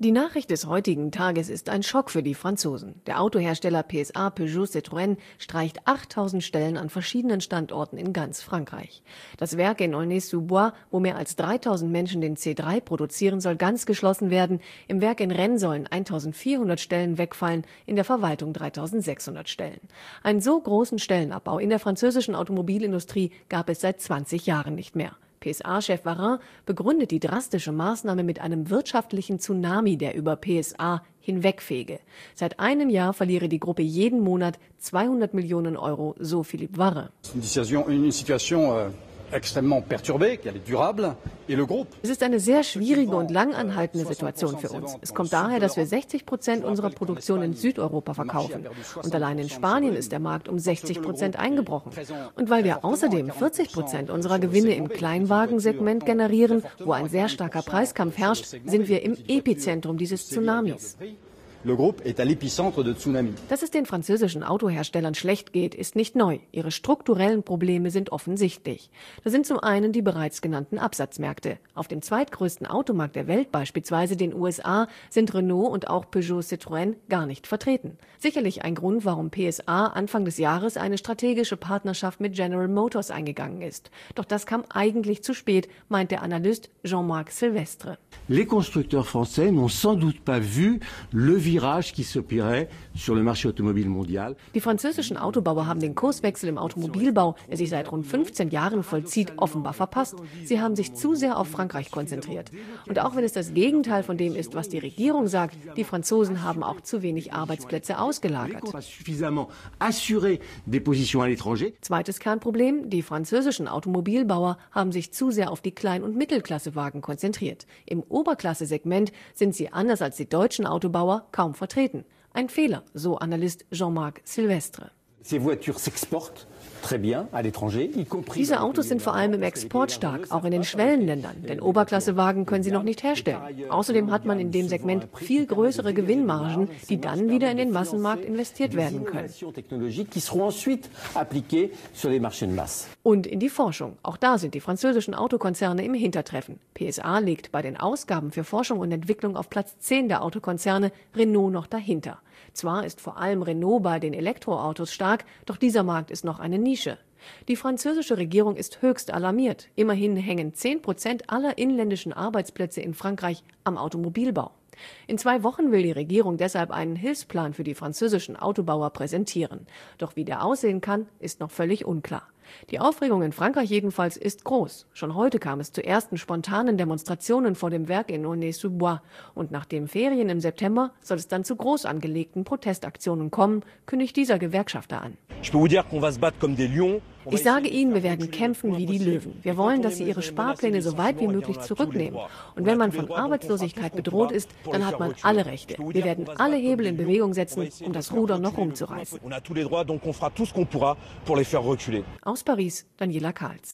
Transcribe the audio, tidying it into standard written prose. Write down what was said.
Die Nachricht des heutigen Tages ist ein Schock für die Franzosen. Der Autohersteller PSA Peugeot Citroën streicht 8000 Stellen an verschiedenen Standorten in ganz Frankreich. Das Werk in Aulnay-sous-Bois, wo mehr als 3000 Menschen den C3 produzieren, soll ganz geschlossen werden. Im Werk in Rennes sollen 1400 Stellen wegfallen, in der Verwaltung 3600 Stellen. Einen so großen Stellenabbau in der französischen Automobilindustrie gab es seit 20 Jahren nicht mehr. PSA-Chef Varin begründet die drastische Maßnahme mit einem wirtschaftlichen Tsunami, der über PSA hinwegfege. Seit einem Jahr verliere die Gruppe jeden Monat 200 Millionen Euro, so Philippe Varin. Es ist eine sehr schwierige und langanhaltende Situation für uns. Es kommt daher, dass wir 60% unserer Produktion in Südeuropa verkaufen. Und allein in Spanien ist der Markt um 60% eingebrochen. Und weil wir außerdem 40% unserer Gewinne im Kleinwagensegment generieren, wo ein sehr starker Preiskampf herrscht, sind wir im Epizentrum dieses Tsunamis. Dass es den französischen Autoherstellern schlecht geht, ist nicht neu. Ihre strukturellen Probleme sind offensichtlich. Das sind zum einen die bereits genannten Absatzmärkte. Auf dem zweitgrößten Automarkt der Welt, beispielsweise den USA, sind Renault und auch Peugeot Citroën gar nicht vertreten. Sicherlich ein Grund, warum PSA Anfang des Jahres eine strategische Partnerschaft mit General Motors eingegangen ist. Doch das kam eigentlich zu spät, meint der Analyst Jean-Marc Silvestre. Les constructeurs français n'ont sans doute pas vu le virage qui s'opérait sur le marché automobile mondial. Die französischen Autobauer haben den Kurswechsel im Automobilbau, der sich seit rund 15 Jahren vollzieht, offenbar verpasst. Sie haben sich zu sehr auf Frankreich konzentriert. Und auch wenn es das Gegenteil von dem ist, was die Regierung sagt, die Franzosen haben auch zu wenig Arbeitsplätze ausgelagert. Zweites Kernproblem: Die französischen Automobilbauer haben sich zu sehr auf die Klein- und Mittelklassewagen konzentriert. Im Oberklasse-Segment sind sie, anders als die deutschen Autobauer, kaum vertreten. Ein Fehler, so Analyst Jean-Marc Silvestre. Diese Autos sind vor allem im Export stark, auch in den Schwellenländern, denn Oberklassewagen können sie noch nicht herstellen. Außerdem hat man in dem Segment viel größere Gewinnmargen, die dann wieder in den Massenmarkt investiert werden können. Und in die Forschung. Auch da sind die französischen Autokonzerne im Hintertreffen. PSA liegt bei den Ausgaben für Forschung und Entwicklung auf Platz 10 der Autokonzerne, Renault noch dahinter. Zwar ist vor allem Renault bei den Elektroautos stark, doch dieser Markt ist noch eine Nische. Die französische Regierung ist höchst alarmiert. Immerhin hängen 10% aller inländischen Arbeitsplätze in Frankreich am Automobilbau. In 2 Wochen will die Regierung deshalb einen Hilfsplan für die französischen Autobauer präsentieren. Doch wie der aussehen kann, ist noch völlig unklar. Die Aufregung in Frankreich jedenfalls ist groß. Schon heute kam es zu ersten spontanen Demonstrationen vor dem Werk in Aulnay-sous-Bois. Und nach den Ferien im September soll es dann zu groß angelegten Protestaktionen kommen, kündigt dieser Gewerkschafter an. Ich sage Ihnen, wir werden kämpfen wie die Löwen. Wir wollen, dass Sie Ihre Sparpläne so weit wie möglich zurücknehmen. Und wenn man von Arbeitslosigkeit bedroht ist, dann hat man alle Rechte. Wir werden alle Hebel in Bewegung setzen, um das Ruder noch rumzureißen. Aus Paris, Daniela Karls.